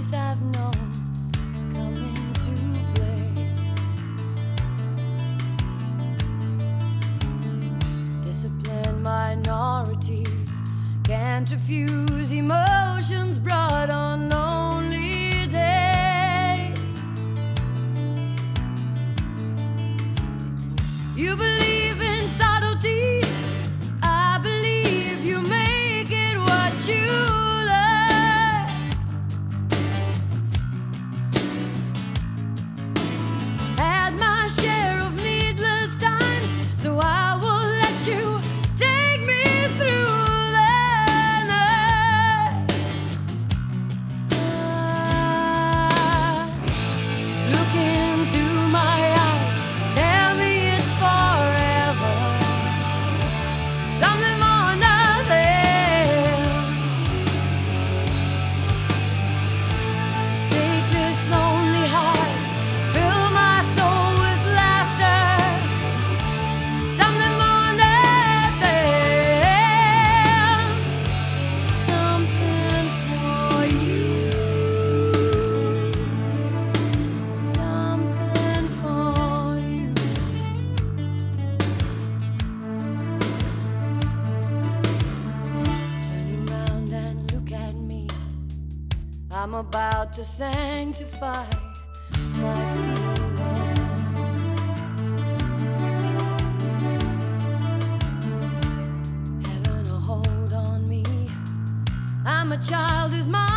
voice I've known come into play. Disciplined minorities can't refuse emotions brought on lonely days. You believe in subtlety, I believe you make it what you love. Had my share of needless times, so I will let you take me through the night. Look into my eyes, tell me it's forever. Something more, nothing. Take this lonely heart, fill my soul with laughter. Something more, nothing. Something for you. Something for you. Turn around and look at me. I'm about to sanctify my feelings. Having a hold on me. I'm a child whose mind